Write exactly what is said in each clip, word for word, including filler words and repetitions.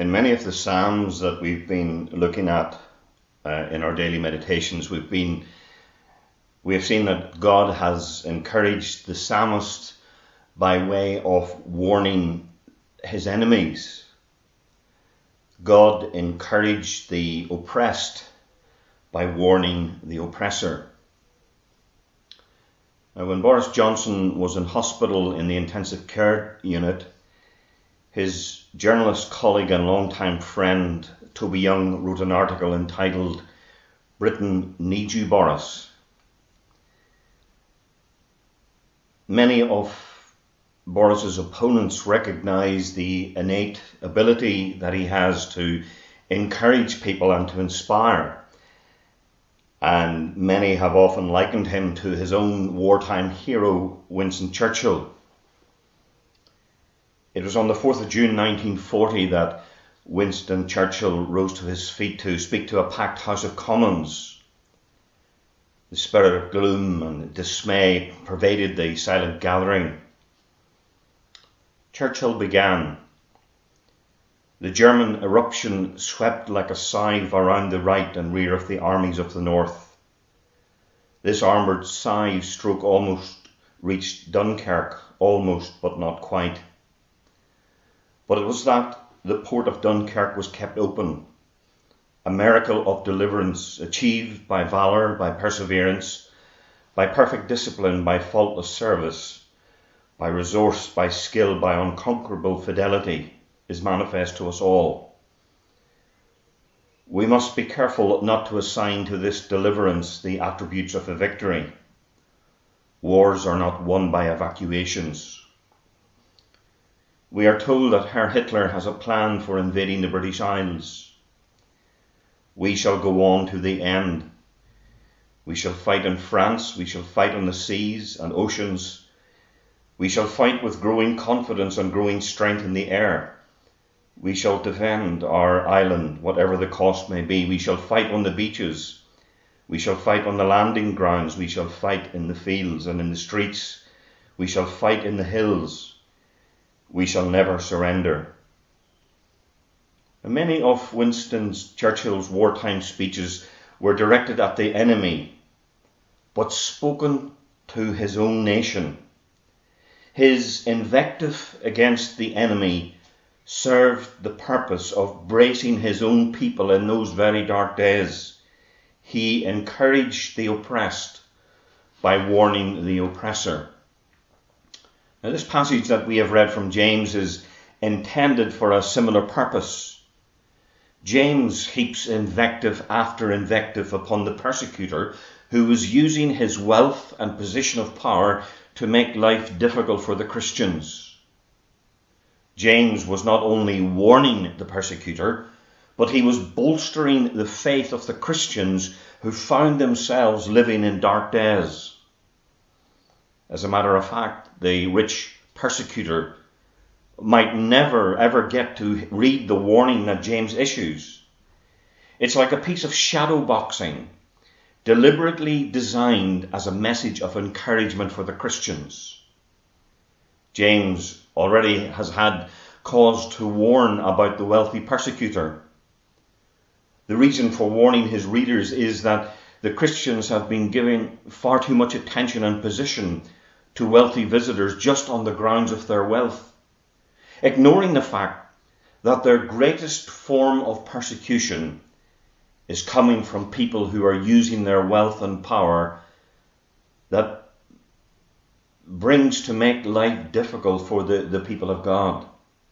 In many of the Psalms that we've been looking at uh, in our daily meditations, we've been we have seen that God has encouraged the psalmist by way of warning his enemies. God encouraged the oppressed by warning the oppressor. Now, when Boris Johnson was in hospital in the intensive care unit, his journalist colleague and longtime friend Toby Young wrote an article entitled "Britain Needs You, Boris." Many of Boris's opponents recognise the innate ability that he has to encourage people and to inspire, and many have often likened him to his own wartime hero, Winston Churchill. It was on the fourth of June nineteen forty that Winston Churchill rose to his feet to speak to a packed House of Commons. The spirit of gloom and dismay pervaded the silent gathering. Churchill began. The German eruption swept like a scythe around the right and rear of the armies of the north. This armoured scythe stroke almost reached Dunkirk, almost but not quite. But it was that the port of Dunkirk was kept open, a miracle of deliverance achieved by valour, by perseverance, by perfect discipline, by faultless service, by resource, by skill, by unconquerable fidelity, is manifest to us all. We must be careful not to assign to this deliverance the attributes of a victory. Wars are not won by evacuations. We are told that Herr Hitler has a plan for invading the British Isles. We shall go on to the end. We shall fight in France, we shall fight on the seas and oceans. We shall fight with growing confidence and growing strength in the air. We shall defend our island, whatever the cost may be. We shall fight on the beaches. We shall fight on the landing grounds. We shall fight in the fields and in the streets. We shall fight in the hills. We shall never surrender. And many of Winston Churchill's wartime speeches were directed at the enemy, but spoken to his own nation. His invective against the enemy served the purpose of bracing his own people in those very dark days. He encouraged the oppressed by warning the oppressor. Now, this passage that we have read from James is intended for a similar purpose. James heaps invective after invective upon the persecutor who was using his wealth and position of power to make life difficult for the Christians. James was not only warning the persecutor, but he was bolstering the faith of the Christians who found themselves living in dark days. As a matter of fact, the rich persecutor might never ever get to read the warning that James issues. It's like a piece of shadow boxing, deliberately designed as a message of encouragement for the Christians. James already has had cause to warn about the wealthy persecutor. The reason for warning his readers is that the Christians have been giving far too much attention and position to wealthy visitors just on the grounds of their wealth, ignoring the fact that their greatest form of persecution is coming from people who are using their wealth and power that brings to make life difficult for the, the people of God.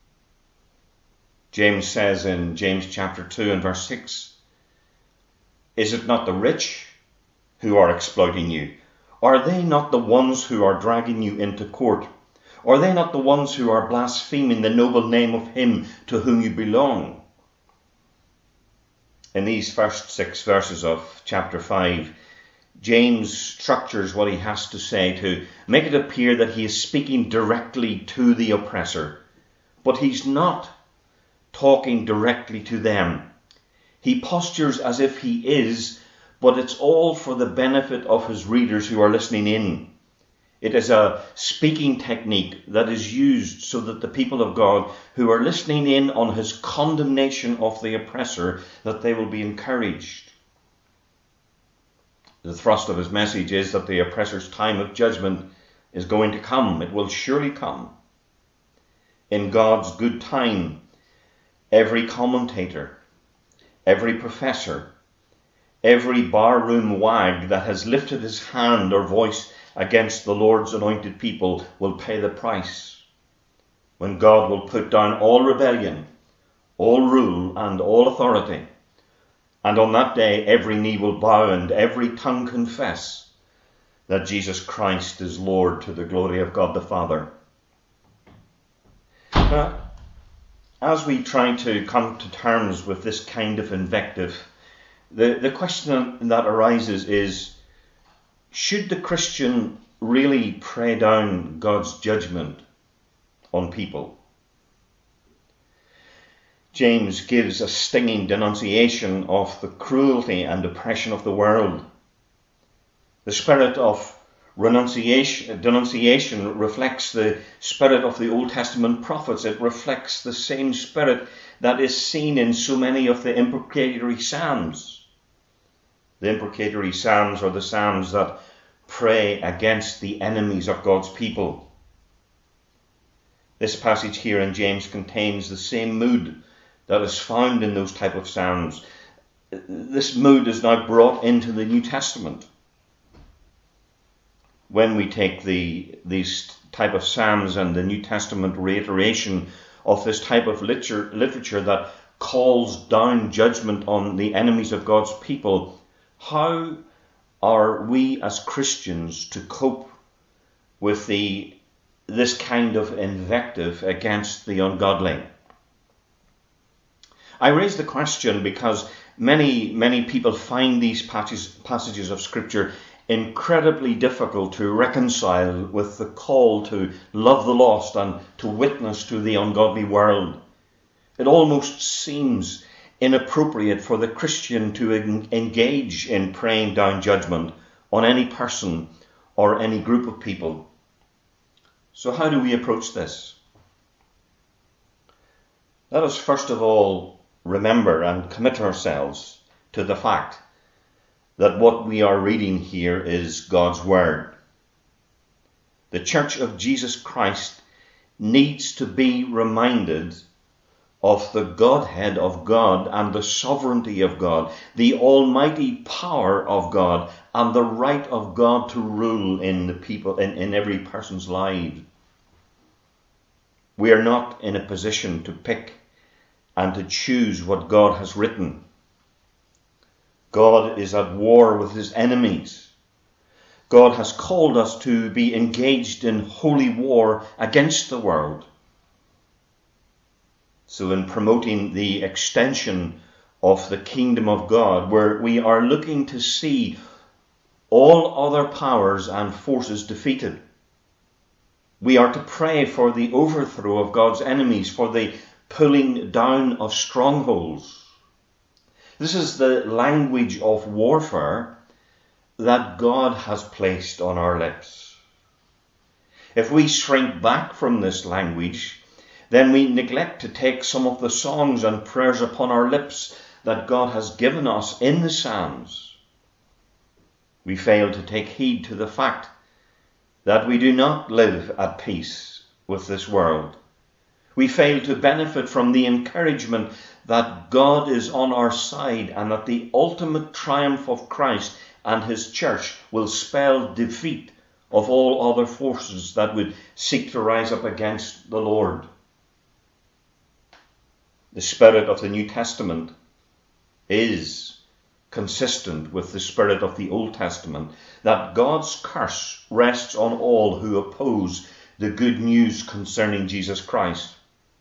James says in James chapter two and verse six, "Is it not the rich who are exploiting you? Are they not the ones who are dragging you into court? Are they not the ones who are blaspheming the noble name of him to whom you belong?" In these first six verses of chapter five, James structures what he has to say to make it appear that he is speaking directly to the oppressor, but he's not talking directly to them. He postures as if he is, but it's all for the benefit of his readers who are listening in. It is a speaking technique that is used so that the people of God who are listening in on his condemnation of the oppressor, that they will be encouraged. The thrust of his message is that the oppressor's time of judgment is going to come. It will surely come. In God's good time, every commentator, every professor, every barroom wag that has lifted his hand or voice against the Lord's anointed people will pay the price, when God will put down all rebellion, all rule, and all authority. And on that day every knee will bow and every tongue confess that Jesus Christ is Lord, to the glory of God the Father. Now, as we try to come to terms with this kind of invective, the, the question that arises is, should the Christian really pray down God's judgment on people? James gives a stinging denunciation of the cruelty and oppression of the world. The spirit of renunciation, denunciation reflects the spirit of the Old Testament prophets. It reflects the same spirit that is seen in so many of the imprecatory psalms. The imprecatory psalms are the psalms that pray against the enemies of God's people. This passage here in James contains the same mood that is found in those type of psalms. This mood is now brought into the New Testament. When we take the these type of psalms and the New Testament reiteration of this type of literature, literature that calls down judgment on the enemies of God's people, how are we as Christians to cope with the this kind of invective against the ungodly? I raise the question because many, many people find these passages, passages of Scripture incredibly difficult to reconcile with the call to love the lost and to witness to the ungodly world. It almost seems inappropriate for the Christian to engage in praying down judgment on any person or any group of people. So how do we approach this? Let us first of all remember and commit ourselves to the fact that what we are reading here is God's Word. The Church of Jesus Christ needs to be reminded of the Godhead of God and the sovereignty of God, the almighty power of God, and the right of God to rule in the people, in, in every person's life. We are not in a position to pick and to choose what God has written. God is at war with his enemies. God has called us to be engaged in holy war against the world. So in promoting the extension of the kingdom of God, where we are looking to see all other powers and forces defeated, we are to pray for the overthrow of God's enemies, for the pulling down of strongholds. This is the language of warfare that God has placed on our lips. If we shrink back from this language, then we neglect to take some of the songs and prayers upon our lips that God has given us in the Psalms. We fail to take heed to the fact that we do not live at peace with this world. We fail to benefit from the encouragement that God is on our side and that the ultimate triumph of Christ and his church will spell defeat of all other forces that would seek to rise up against the Lord. The spirit of the New Testament is consistent with the spirit of the Old Testament, that God's curse rests on all who oppose the good news concerning Jesus Christ.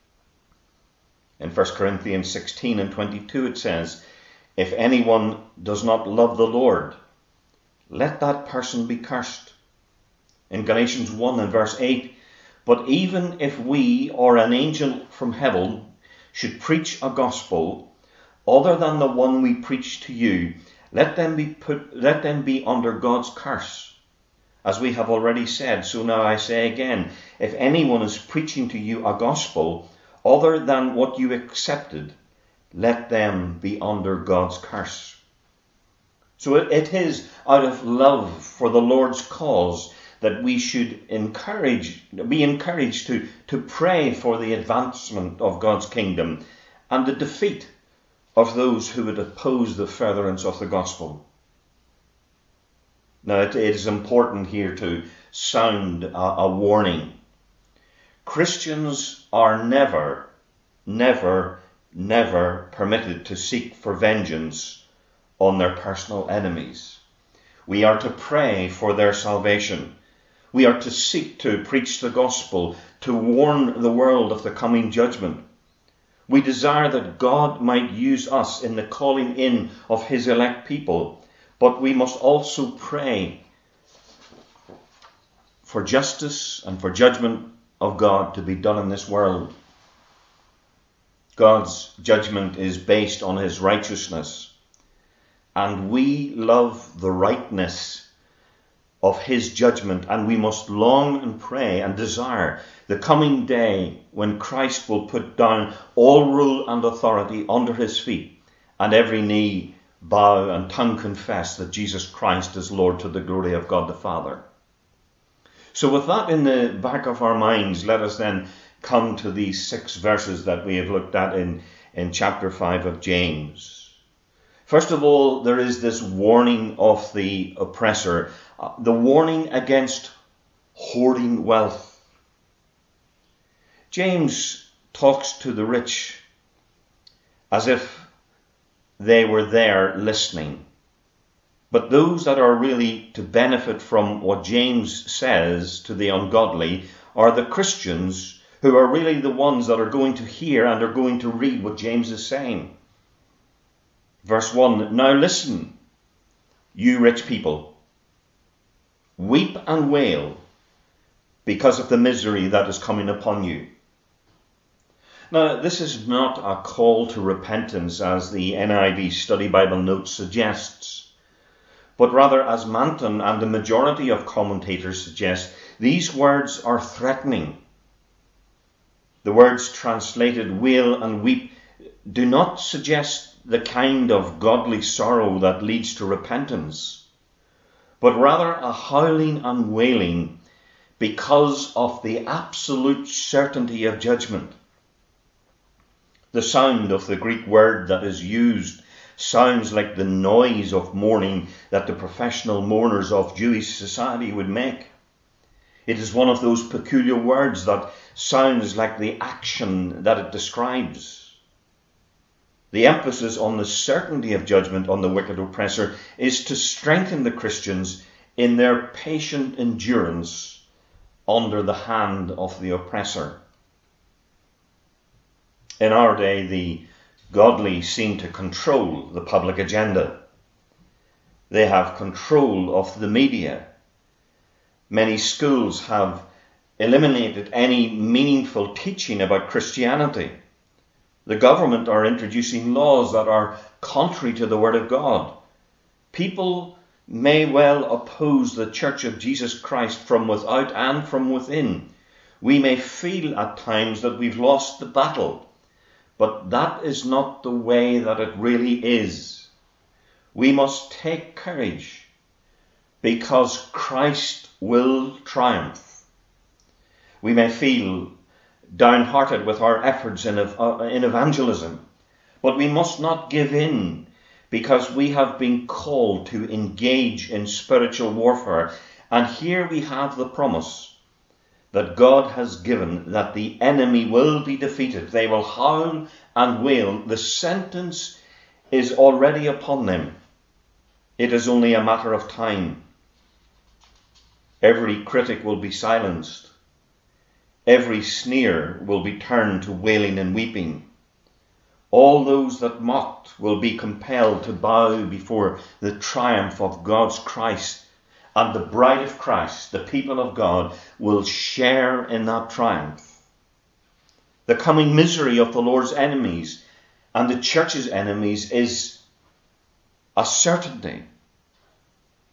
In First Corinthians sixteen and twenty-two it says, "If anyone does not love the Lord, let that person be cursed." In Galatians one and verse eight, "But even if we or an angel from heaven should preach a gospel other than the one we preach to you, let them be put, let them be under God's curse. As we have already said, so now I say again, if anyone is preaching to you a gospel other than what you accepted, let them be under God's curse. So it, it is out of love for the Lord's cause that we should encourage, be encouraged to, to pray for the advancement of God's kingdom and the defeat of those who would oppose the furtherance of the gospel. Now, it, it is important here to sound a, a warning. Christians are never, never, never permitted to seek for vengeance on their personal enemies. We are to pray for their salvation. We are to seek to preach the gospel, to warn the world of the coming judgment. We desire that God might use us in the calling in of his elect people, but we must also pray for justice and for judgment of God to be done in this world. God's judgment is based on his righteousness, and we love the rightness of his judgment, and we must long and pray and desire the coming day when Christ will put down all rule and authority under his feet, and every knee bow and tongue confess that Jesus Christ is Lord, to the glory of God the Father. So with that in the back of our minds, let us then come to these six verses that we have looked at in, in chapter five of James. First of all, there is this warning of the oppressor, uh, the warning against hoarding wealth. James talks to the rich as if they were there listening. But those that are really to benefit from what James says to the ungodly are the Christians, who are really the ones that are going to hear and are going to read what James is saying. Verse one, now listen, you rich people, weep and wail because of the misery that is coming upon you. Now, this is not a call to repentance as the N I V Study Bible Notes suggests, but rather, as Manton and the majority of commentators suggest, these words are threatening. The words translated wail and weep do not suggest the kind of godly sorrow that leads to repentance, but rather a howling and wailing because of the absolute certainty of judgment. The sound of the Greek word that is used sounds like the noise of mourning that the professional mourners of Jewish society would make. It is one of those peculiar words that sounds like the action that it describes. The emphasis on the certainty of judgment on the wicked oppressor is to strengthen the Christians in their patient endurance under the hand of the oppressor. In our day, the godly seem to control the public agenda. They have control of the media. Many schools have eliminated any meaningful teaching about Christianity. The government are introducing laws that are contrary to the Word of God. People may well oppose the Church of Jesus Christ from without and from within. We may feel at times that we've lost the battle, but that is not the way that it really is. We must take courage because Christ will triumph. We may feel downhearted with our efforts in, in evangelism, but we must not give in because we have been called to engage in spiritual warfare. And here we have the promise that God has given, that the enemy will be defeated. They will howl and wail. The sentence is already upon them. It is only a matter of time. Every critic will be silenced. Every sneer will be turned to wailing and weeping. All those that mocked will be compelled to bow before the triumph of God's Christ, and the bride of Christ, the people of God, will share in that triumph. The coming misery of the Lord's enemies and the church's enemies is a certainty.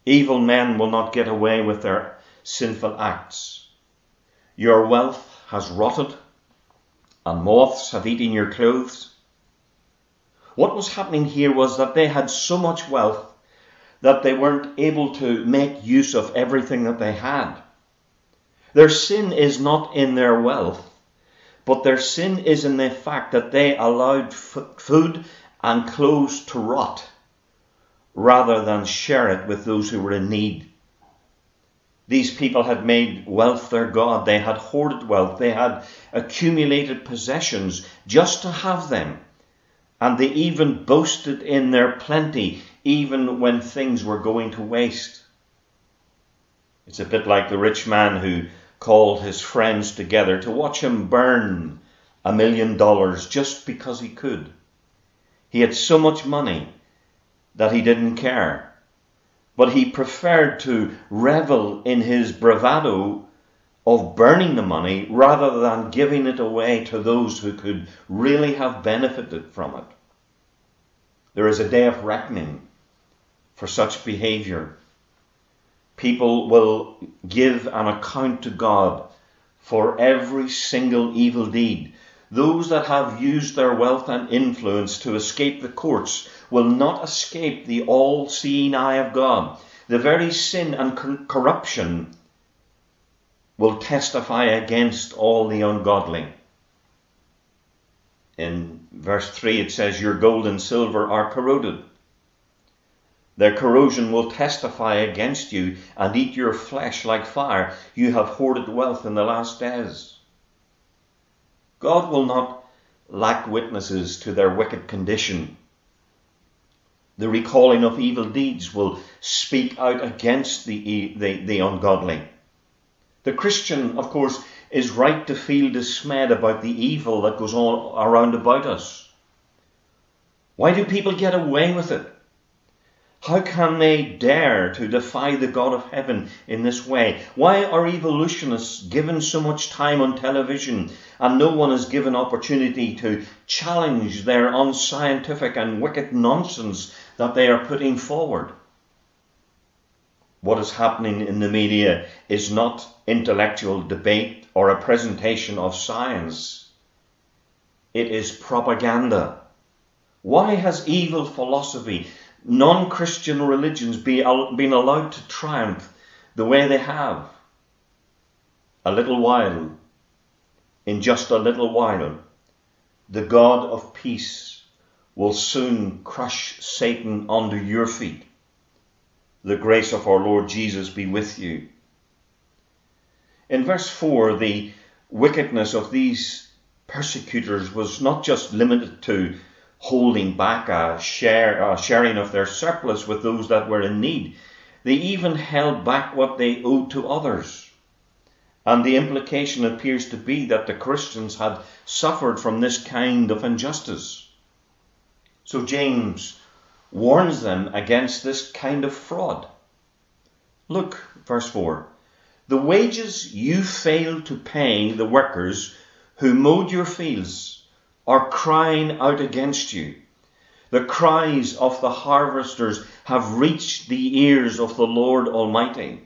Evil men will not get away with their sinful acts. Your wealth has rotted, and moths have eaten your clothes. What was happening here was that they had so much wealth that they weren't able to make use of everything that they had. Their sin is not in their wealth, but their sin is in the fact that they allowed f- food and clothes to rot rather than share it with those who were in need. These people had made wealth their god. They had hoarded wealth. They had accumulated possessions just to have them. And they even boasted in their plenty, even when things were going to waste. It's a bit like the rich man who called his friends together to watch him burn a million dollars just because he could. He had so much money that he didn't care. But he preferred to revel in his bravado of burning the money rather than giving it away to those who could really have benefited from it. There is a day of reckoning for such behavior. People will give an account to God for every single evil deed. Those that have used their wealth and influence to escape the courts will not escape the all-seeing eye of God. The very sin and corruption will testify against all the ungodly. In verse three it says, your gold and silver are corroded. Their corrosion will testify against you and eat your flesh like fire. You have hoarded wealth in the last days. God will not lack witnesses to their wicked condition. The recalling of evil deeds will speak out against the, the, the ungodly. The Christian, of course, is right to feel dismayed about the evil that goes on around about us. Why do people get away with it? How can they dare to defy the God of heaven in this way? Why are evolutionists given so much time on television and no one is given opportunity to challenge their unscientific and wicked nonsense that they are putting forward? What is happening in the media is not intellectual debate or a presentation of science. It is propaganda. Why has evil philosophy, non-Christian religions be, been allowed to triumph the way they have? A little while, in just a little while, the God of peace will soon crush Satan under your feet. The grace of our Lord Jesus be with you. In verse four, the wickedness of these persecutors was not just limited to holding back a, share, a sharing of their surplus with those that were in need. They even held back what they owed to others. And the implication appears to be that the Christians had suffered from this kind of injustice. So James warns them against this kind of fraud. Look, verse four. The wages you failed to pay the workers who mowed your fields are crying out against you. The cries of the harvesters have reached the ears of the Lord Almighty.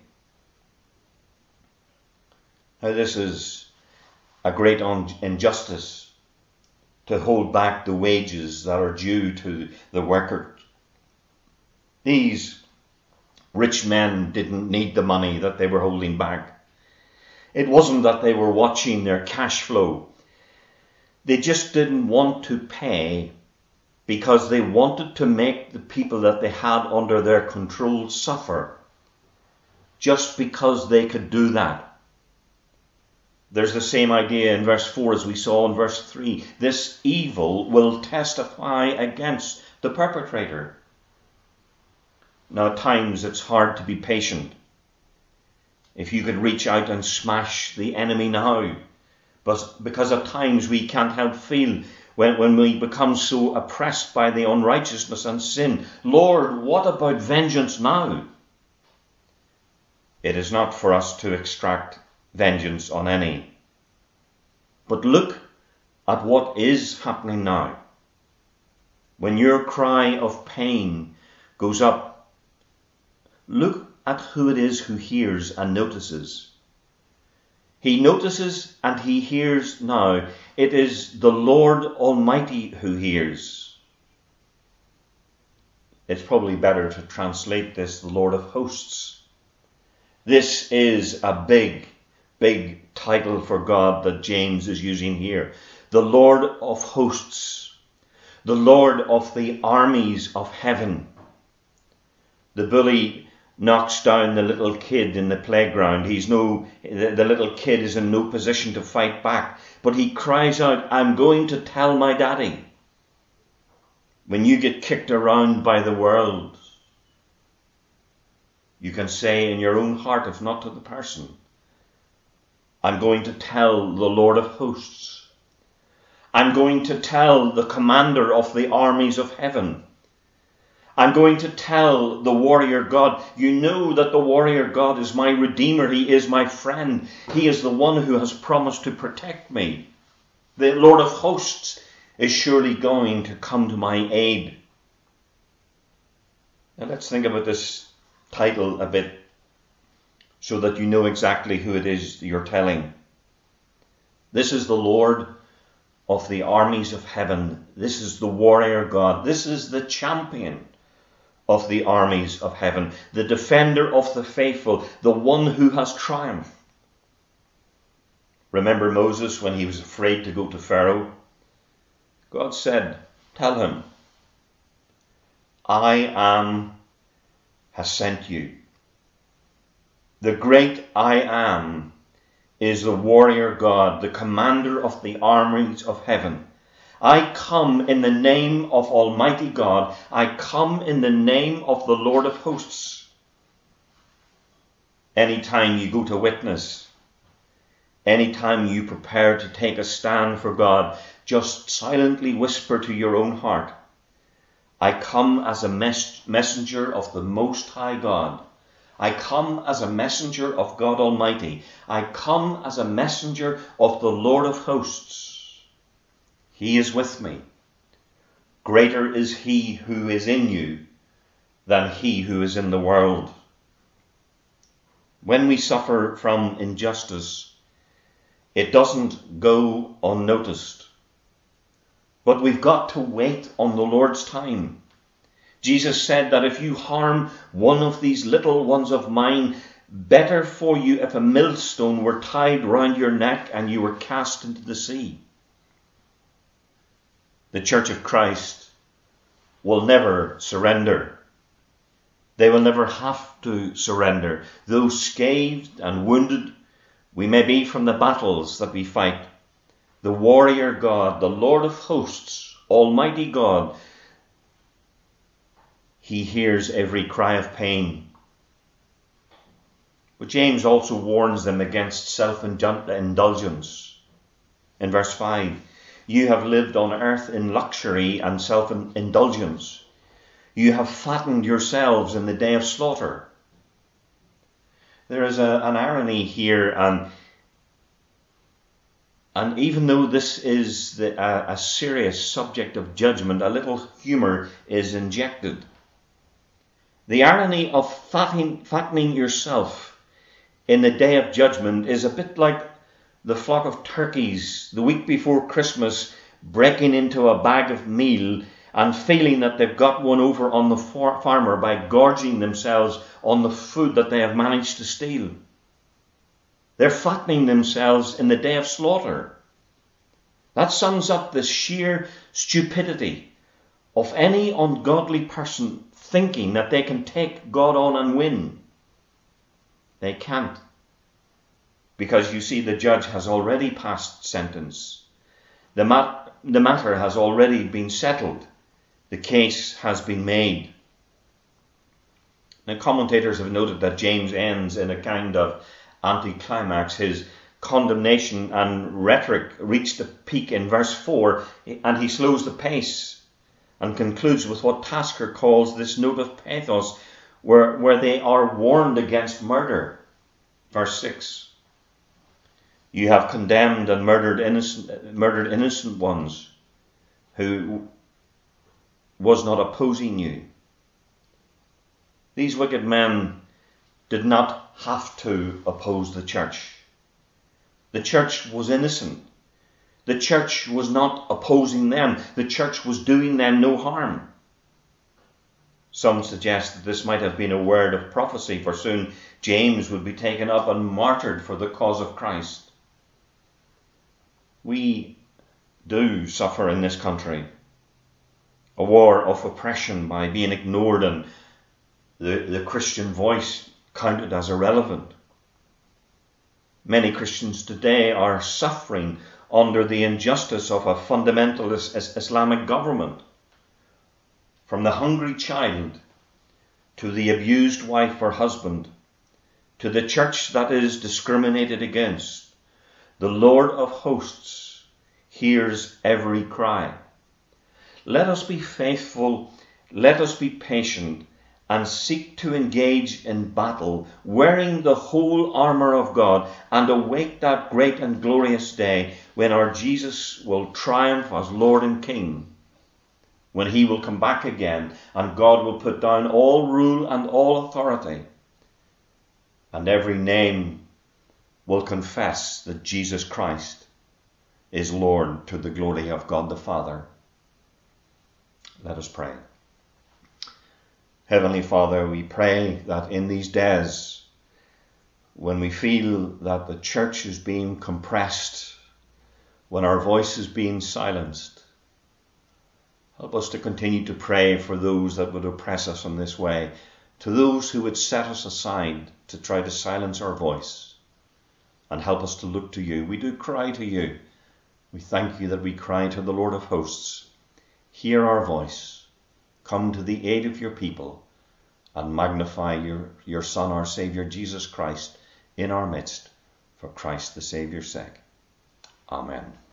Now this is a great injustice, to hold back the wages that are due to the workers. These rich men didn't need the money that they were holding back. It wasn't that they were watching their cash flow. They just didn't want to pay because they wanted to make the people that they had under their control suffer, just because they could do that. There's the same idea in verse four as we saw in verse three. This evil will testify against the perpetrator. Now, at times it's hard to be patient. If you could reach out and smash the enemy now, but because at times we can't help feel when, when we become so oppressed by the unrighteousness and sin, Lord, what about vengeance now? It is not for us to extract vengeance on any. But look at what is happening now. When your cry of pain goes up, look at who it is who hears and notices. He notices and he hears now. It is the Lord Almighty who hears. It's probably better to translate this, the Lord of hosts. This is a big, big title for God that James is using here. The Lord of hosts. The Lord of the armies of heaven. The bully knocks down the little kid in the playground. He's no, the, the little kid is in no position to fight back. But he cries out, I'm going to tell my daddy. When you get kicked around by the world, you can say in your own heart, if not to the person, I'm going to tell the Lord of hosts. I'm going to tell the commander of the armies of heaven. I'm going to tell the warrior God. You know that the warrior God is my Redeemer. He is my friend. He is the one who has promised to protect me. The Lord of hosts is surely going to come to my aid. Now let's think about this title a bit so that you know exactly who it is you're telling. This is the Lord of the armies of heaven. This is the warrior God. This is the champion of the armies of heaven, the defender of the faithful, the one who has triumphed. Remember Moses when he was afraid to go to Pharaoh? God said, tell him, I am has sent you. The great I am is the warrior God, the commander of the armies of heaven. I come in the name of Almighty God. I come in the name of the Lord of hosts. Anytime you go to witness, anytime you prepare to take a stand for God, just silently whisper to your own heart, I come as a mes- messenger of the Most High God. I come as a messenger of God Almighty. I come as a messenger of the Lord of hosts. He is with me. Greater is he who is in you than he who is in the world. When we suffer from injustice, it doesn't go unnoticed. But we've got to wait on the Lord's time. Jesus said that if you harm one of these little ones of mine, better for you if a millstone were tied round your neck and you were cast into the sea. The Church of Christ will never surrender. They will never have to surrender. Though scathed and wounded we may be from the battles that we fight, the warrior God, the Lord of hosts, Almighty God, he hears every cry of pain. But James also warns them against self-indulgence. In verse five, you have lived on earth in luxury and self-indulgence. You have fattened yourselves in the day of slaughter. There is a, an irony here, and and even though this is the, a, a serious subject of judgment, a little humour is injected. The irony of fattening, fattening yourself in the day of judgment is a bit like the flock of turkeys the week before Christmas breaking into a bag of meal and feeling that they've got one over on the far- farmer by gorging themselves on the food that they have managed to steal. They're fattening themselves in the day of slaughter. That sums up the sheer stupidity of any ungodly person thinking that they can take God on and win. They can't. Because you see, the judge has already passed sentence. The, mat- the matter has already been settled. The case has been made. Now, commentators have noted that James ends in a kind of anticlimax. His condemnation and rhetoric reached a peak in verse four, and he slows the pace and concludes with what Tasker calls this note of pathos, where, where they are warned against murder. Verse six. You have condemned and murdered innocent, murdered innocent ones who was not opposing you. These wicked men did not have to oppose the church. The church was innocent. The church was not opposing them. The church was doing them no harm. Some suggest that this might have been a word of prophecy, for soon James would be taken up and martyred for the cause of Christ. We do suffer in this country a war of oppression by being ignored and the, the Christian voice counted as irrelevant. Many Christians today are suffering under the injustice of a fundamentalist Islamic government. From the hungry child to the abused wife or husband, to the church that is discriminated against, the Lord of hosts hears every cry. Let us be faithful, let us be patient, and seek to engage in battle, wearing the whole armour of God, and await that great and glorious day when our Jesus will triumph as Lord and King, when he will come back again, and God will put down all rule and all authority, and every name will confess that Jesus Christ is Lord, to the glory of God the Father. Let us pray. Heavenly Father, we pray that in these days, when we feel that the church is being compressed, when our voice is being silenced, help us to continue to pray for those that would oppress us in this way, to those who would set us aside to try to silence our voice, and help us to look to you. We do cry to you. We thank you that we cry to the Lord of hosts. Hear our voice. Come to the aid of your people and magnify your, your Son, our Saviour, Jesus Christ, in our midst, for Christ the Saviour's sake. Amen.